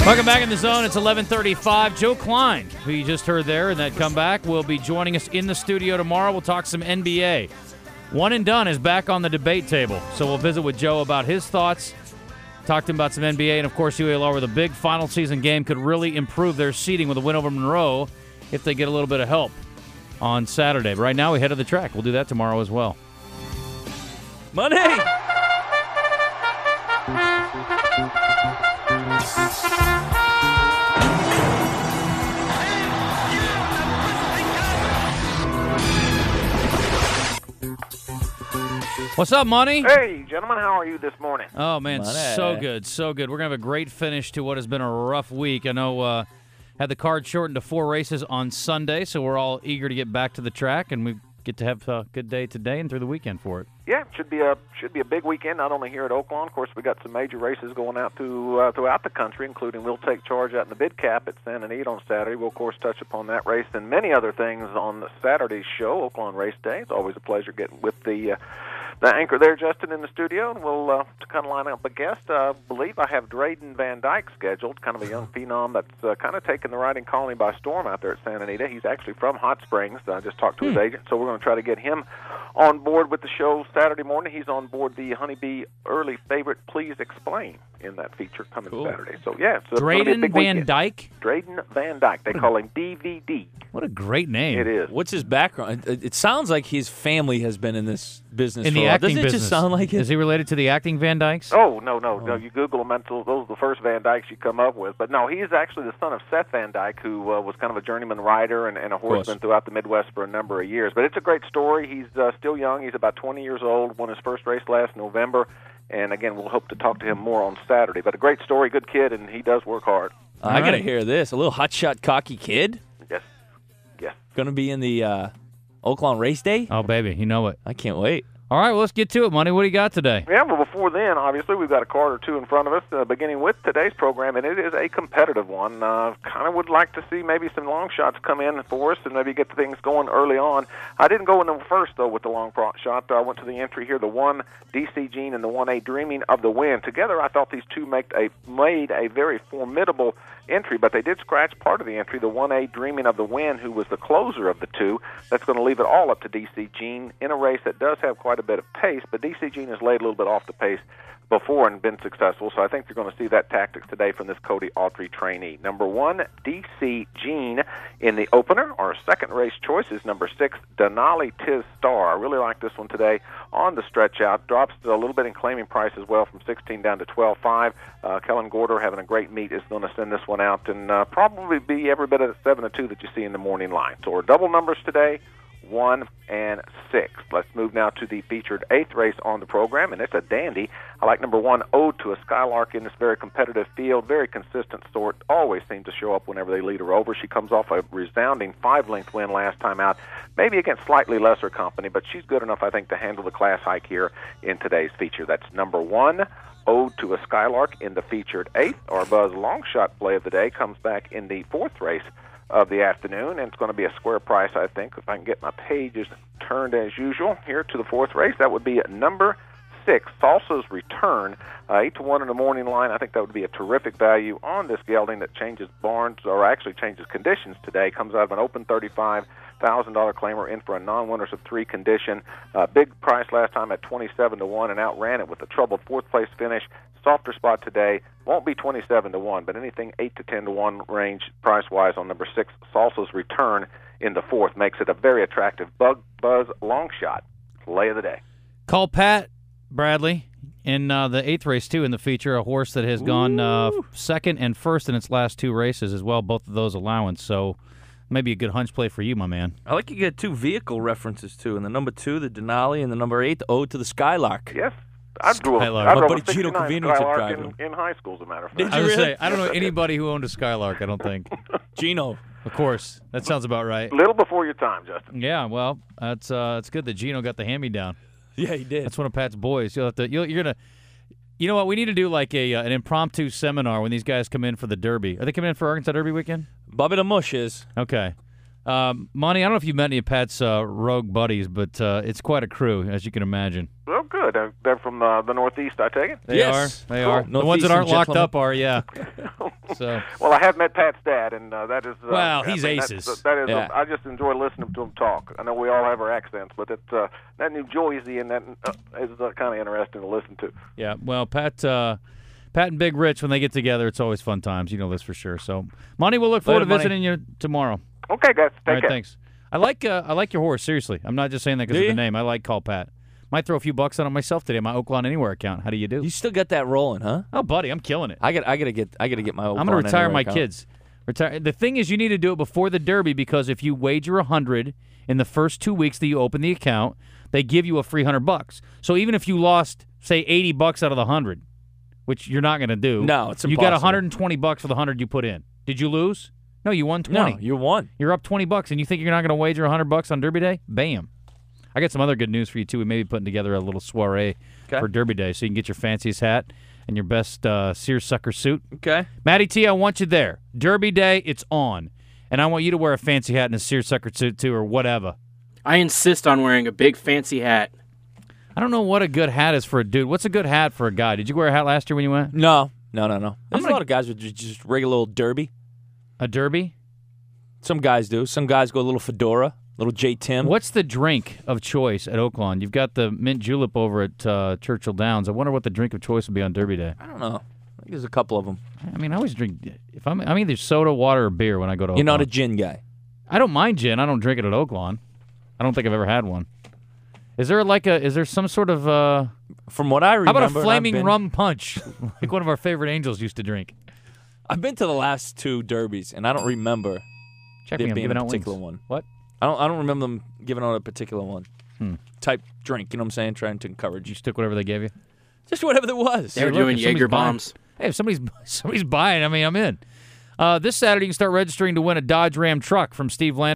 Welcome back in the zone. It's 11:35. Joe Klein, who you just heard there in that comeback, will be joining us in the studio tomorrow. We'll talk some NBA. One and Done is back on the debate table, so we'll visit with Joe about his thoughts, talk to him about some NBA, and, of course, UALR with a big final season game could really improve their seeding with a win over Monroe if they get a little bit of help on Saturday. But right now, we head to the track. We'll do that tomorrow as well. Money! What's up, Money? Hey, gentlemen, how are you this morning? Oh, man, Money. so good, so good. We're going to have a great finish to what has been a rough week. I know had the card shortened to 4 races on Sunday, so we're all eager to get back to the track, and we get to have a good day today and through the weekend for it. Yeah, should be a big weekend, not only here at Oaklawn. Of course, we got some major races going out throughout the country, including We'll Take Charge out in the Bid Cap at Santa Anita on Saturday. We'll, of course, touch upon that race and many other things on the Saturday's show, Oaklawn Race Day. It's always a pleasure getting with the anchor there, Justin, in the studio, and we'll to kind of line up a guest. I believe I have Drayden Van Dyke scheduled, kind of a young phenom that's kind of taken the riding colony by storm out there at Santa Anita. He's actually from Hot Springs. I just talked to his agent, so we're going to try to get him on board with the show Saturday morning. He's on board the Honeybee Early Favorite Please Explain in that feature coming Saturday. So, yeah. It's Drayden Van Dyke? Drayden Van Dyke. They call him DVD. What a great name. It is. What's his background? It sounds like his family has been in this business In for the a while. acting Doesn't business. it just sound like it? Is he related to the acting Van Dykes? Oh, no. You Google them, those are the first Van Dykes you come up with. But no, he is actually the son of Seth Van Dyke, who was kind of a journeyman rider and a horseman throughout the Midwest for a number of years. But it's a great story. He's still young. He's about 20 years old, won his first race last November. And, again, we'll hope to talk to him more on Saturday. But a great story, good kid, and he does work hard. I got to hear this. A little hotshot, cocky kid Yes. going to be in the Oaklawn Race Day? Oh, baby, you know it. I can't wait. All right, well, let's get to it, Money. What do you got today? Yeah, well, before then, obviously, we've got a card or two in front of us, beginning with today's program, and it is a competitive one. Kind of would like to see maybe some long shots come in for us and maybe get things going early on. I didn't go in them first, though, with the long shot. I went to the entry here, the 1 DC Jean and the 1A Dreaming of the Wind. Together, I thought these two made a very formidable entry, but they did scratch part of the entry, the 1A Dreaming of the Wind, who was the closer of the two. That's going to leave it all up to DC Jean in a race that does have quite a bit of pace, but DC Jean has laid a little bit off the pace before and been successful, so I think you're going to see that tactics today from this Cody Autry trainee. Number 1, DC Jean in the opener. Our second race choice is number 6, Denali Tis Star. I really like this one today on the stretch out. Drops a little bit in claiming price as well from 16 down to 12.5. Kellen Gorder having a great meet is going to send this one out and probably be every bit of the 7-2 that you see in the morning line. So our double numbers today, 1 and 6. Let's move now to the featured 8th race on the program, and it's a dandy. I like number 1, Ode to a Skylark in this very competitive field. Very consistent sort. Always seems to show up whenever they lead her over. She comes off a resounding 5-length win last time out, maybe against slightly lesser company, but she's good enough, I think, to handle the class hike here in today's feature. That's number 1, Ode to a Skylark in the featured 8th. Our Buzz long shot play of the day comes back in the 4th race of the afternoon, and it's going to be a square price, I think, if I can get my pages turned as usual here to the 4th race. That would be number 6, Salsa's Return, 8-1 in the morning line. I think that would be a terrific value on this gelding that changes barns, or actually changes conditions today. Comes out of an open $35,000 claimer in for a non-winners of 3 condition. Big price last time at 27-1 and outran it with a troubled 4th place finish. Softer spot today. Won't be 27-1, but anything 8 to 10-1 range price-wise on number 6, Salsa's Return in the 4th makes it a very attractive Buzz long shot play of the day. Call Pat Bradley in the 8th race, too, in the feature, a horse that has gone 2nd and 1st in its last 2 races as well, both of those allowance. So maybe a good hunch play for you, my man. I like you get 2 vehicle references, too. In the number 2, the Denali, and the number 8, the Ode to the Skylark. Yes. I drove Skylark. a My buddy Gino 69 Covino used to drive Skylark them. in high school, as a matter of fact. Did I you was really? gonna say, I don't know anybody who owned a Skylark, I don't think. Gino. Of course. That sounds about right. Little before your time, Justin. Yeah, well, that's it's good that Gino got the hand-me-down. Yeah, he did. That's one of Pat's boys. You're gonna, you know what? We need to do like an impromptu seminar when these guys come in for the Derby. Are they coming in for Arkansas Derby weekend? Bobby the Mush is. Okay. Monty, I don't know if you've met any of Pat's rogue buddies, but it's quite a crew, as you can imagine. Oh, good. They're from the Northeast, I take it? They Yes. are. They are. Cool. The ones that aren't Northeastern locked gentlemen. up are, yeah. So. Well, I have met Pat's dad, and that is. Well, he's aces. That is. Yeah. I just enjoy listening to him talk. I know we all have our accents, but that New Jersey and that is kind of interesting to listen to. Yeah. Well, Pat and Big Rich, when they get together, it's always fun times. You know this for sure. So, Money, we'll look forward to visiting you tomorrow. Okay, guys. All right, Take care. thanks. I like your horse. Seriously, I'm not just saying that because of the name. I like Call Pat. Might throw a few bucks on it myself today. My Oaklawn Anywhere account. How do you do? You still got that rolling, huh? Oh, buddy, I'm killing it. I gotta get my. I'm going to retire my kids. The thing is, you need to do it before the Derby because if you wager 100 in the first 2 weeks that you open the account, they give you a free $100. So even if you lost, say, $80 out of the 100, which you're not going to do, no, it's you impossible. got $120 for the 100 you put in. Did you lose? No, you won 20. No, you won. You're up $20, and you think you're not going to wager $100 on Derby Day? Bam. I got some other good news for you, too. We may be putting together a little soiree for Derby Day so you can get your fanciest hat and your best seersucker suit. Okay. Matty T, I want you there. Derby Day, it's on. And I want you to wear a fancy hat and a seersucker suit, too, or whatever. I insist on wearing a big fancy hat. I don't know what a good hat is for a dude. What's a good hat for a guy? Did you wear a hat last year when you went? No. There's a lot of guys with just regular little derby. A derby? Some guys do. Some guys go a little fedora, little J. Tim. What's the drink of choice at Oaklawn? You've got the mint julep over at Churchill Downs. I wonder what the drink of choice will be on Derby Day. I don't know. I think there's a couple of them. I mean, I always drink. I'm either soda, water, or beer when I go to Oaklawn. You're not a gin guy. I don't mind gin. I don't drink it at Oaklawn. I don't think I've ever had one. Is there some sort of From what I remember, how about a flaming rum punch like one of our favorite angels used to drink? I've been to the last two derbies, and I don't remember Check there me, I'm being giving a out particular wings. one. What? I don't remember them giving out a particular one. Type drink, you know what I'm saying? Trying to encourage You took whatever they gave you? just whatever there was. They were look, doing if somebody's Jaeger buying- bombs. Hey, if somebody's buying, I mean, I'm in. This Saturday, you can start registering to win a Dodge Ram truck from Steve Land.